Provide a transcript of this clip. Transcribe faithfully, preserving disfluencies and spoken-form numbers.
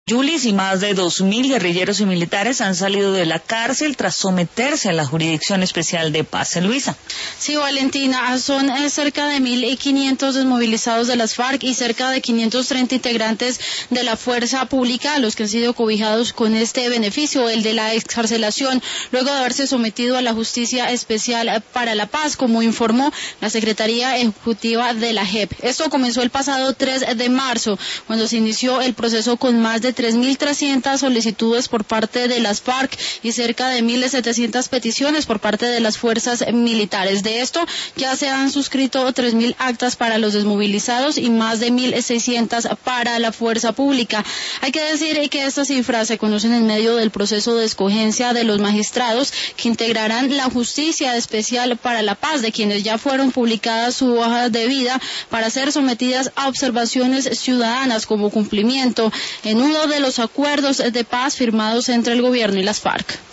Yulis y más de dos mil guerrilleros y militares han salido de la cárcel tras someterse a la Jurisdicción Especial de Paz en Luisa. Sí, Valentina, son eh, cerca de mil quinientos desmovilizados de las FARC y cerca de quinientos treinta integrantes de la Fuerza Pública los que han sido cobijados con este beneficio, el de la excarcelación, luego de haberse sometido a la Justicia Especial para la Paz, como informó la Secretaría Ejecutiva de la J E P. Esto comenzó el pasado tres de marzo, cuando se inició el proceso con más de tres mil trescientas solicitudes por parte de las FARC y cerca de mil setecientas peticiones por parte de las fuerzas militares. De esto ya se han suscrito tres mil actas para los desmovilizados y más de mil seiscientas para la fuerza pública. Hay que decir que estas cifras se conocen en medio del proceso de escogencia de los magistrados que integrarán la Justicia Especial para la Paz, de quienes ya fueron publicadas su hoja de vida para ser sometidas a observaciones ciudadanas como cumplimiento en uno de los acuerdos de paz firmados entre el gobierno y las FARC.